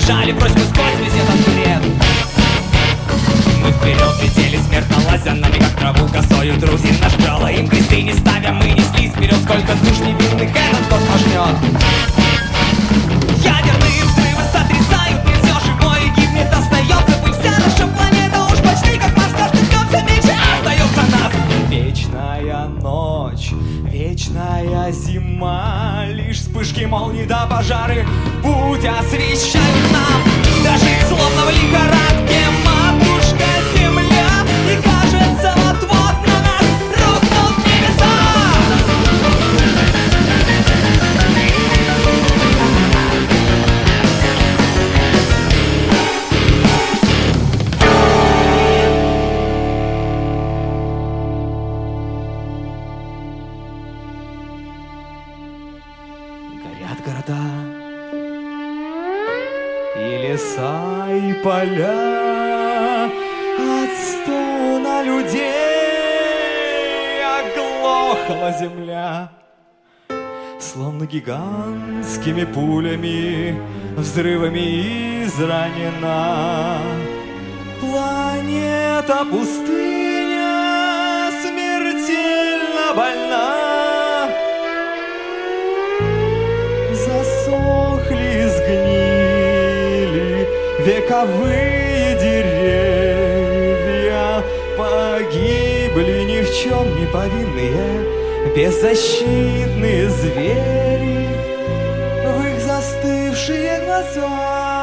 бежали просьбы сквозь весь этот бред. Мы вперед летели, смертно лазя нами, как траву косою друзей нажгала. Им кресты не ставя, мы неслись вперед, сколько душ невинных этот год пожнет. Ядерные взрывы сотрясают, не все живое гибнет, остается пыль. Вся наша планета уж почти как Марс, каждый днем все меньше остается нас. Вечная ночь, вечная зима, лишь вспышки молний да пожары путь освещают нам. Дрожит словно в лихорадке матушка земля, и кажется, вот-вот на нас рухнут небеса. Горят города и леса, и поля, от стона людей оглохла земля. Словно гигантскими пулями, взрывами изранена планета пустыня, смертельно больна. Засохли, сгнили вековые деревья, погибли ни в чем не повинные беззащитные звери. В их застывшие глаза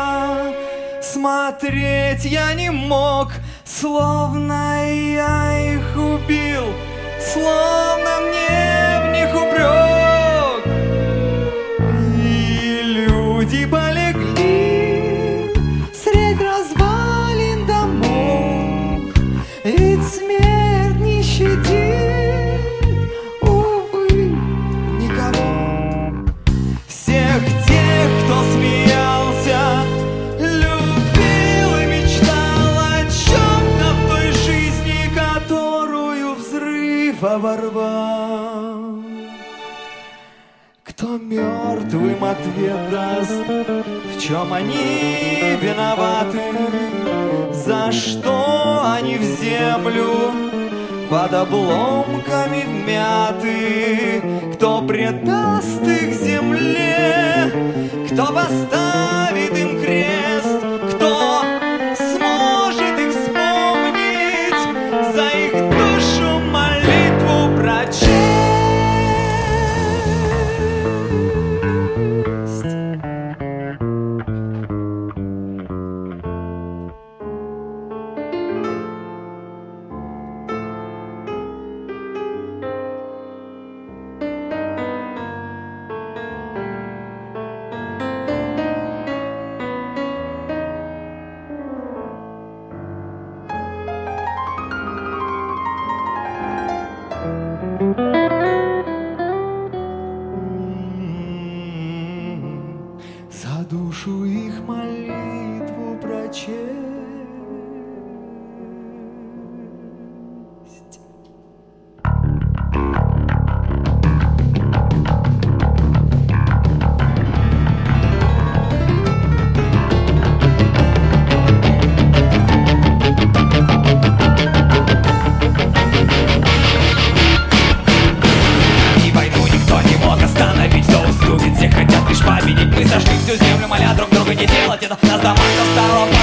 смотреть я не мог, словно я их убил, словно мне в них упрек. И люди полегли средь развалин домов, ведь смерть не щадит, увы, никого. Всех тех, кто смеялся, любил и мечтал о чем-то в той жизни, которую взрыв оборвал. Кто мертвым ответ даст, в чем они виноваты, за что они в землю под обломками вмяты? Кто предаст их земле, кто поставит им крест, кто сможет их вспомнить, за их душу молитву прочесть? За душу их молитву прочесть. Все хотят лишь победить. Мы сошли всю землю, моля друг друга не делать это. Нас домах, со сторон